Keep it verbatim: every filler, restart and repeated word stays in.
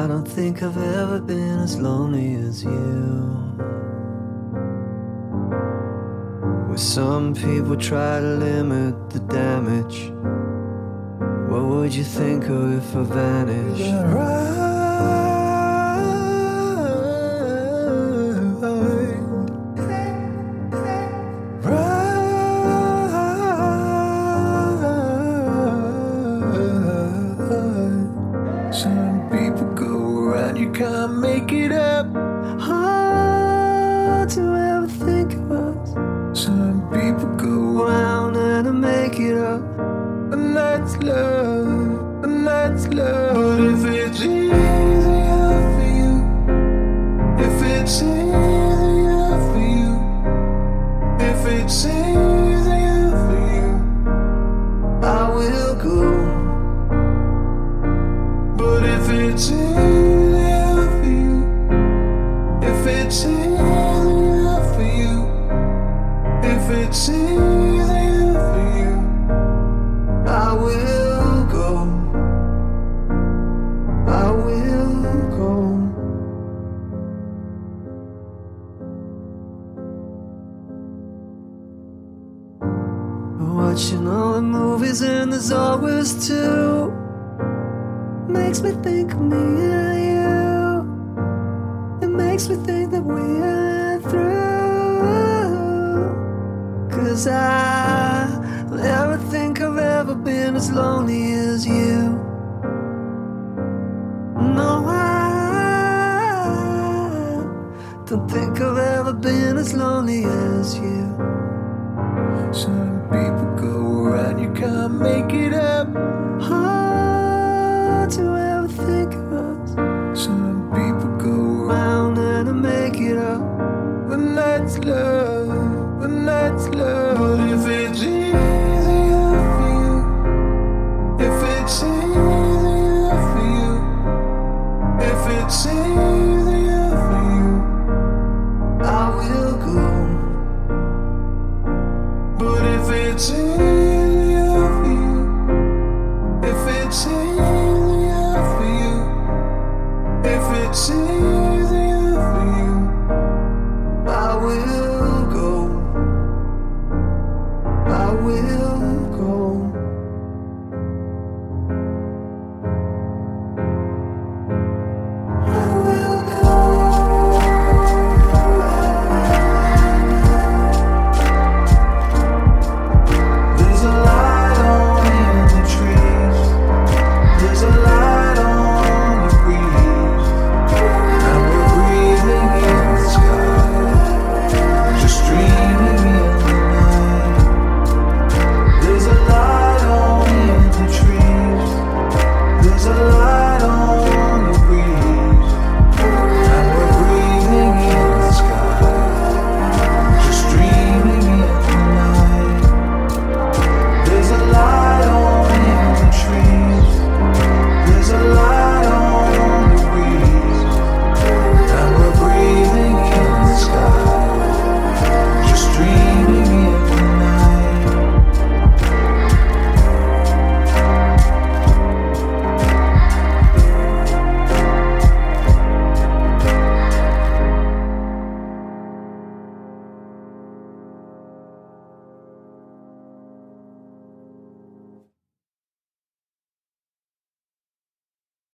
I don't think I've ever been as lonely as you. Where some people try to limit the damage, what would you think of if I vanished? Yeah, right. Some people go around, you can't make it up. Hard to ever think of us. Some people go around and I make it up. And that's love, and that's love. But if it's easier for you, if it's easier for you, if it's easier for you, I will go. But if it's easier for you, if it's easier for you, if it's easier for you, I will go. I will go. Watching all the movies and there's always two. Makes me think of me and you. It makes me think that we are through. Cause I never think I've ever been as lonely as you. No, I don't think I've ever been as lonely as you. Some people go around, you can't make it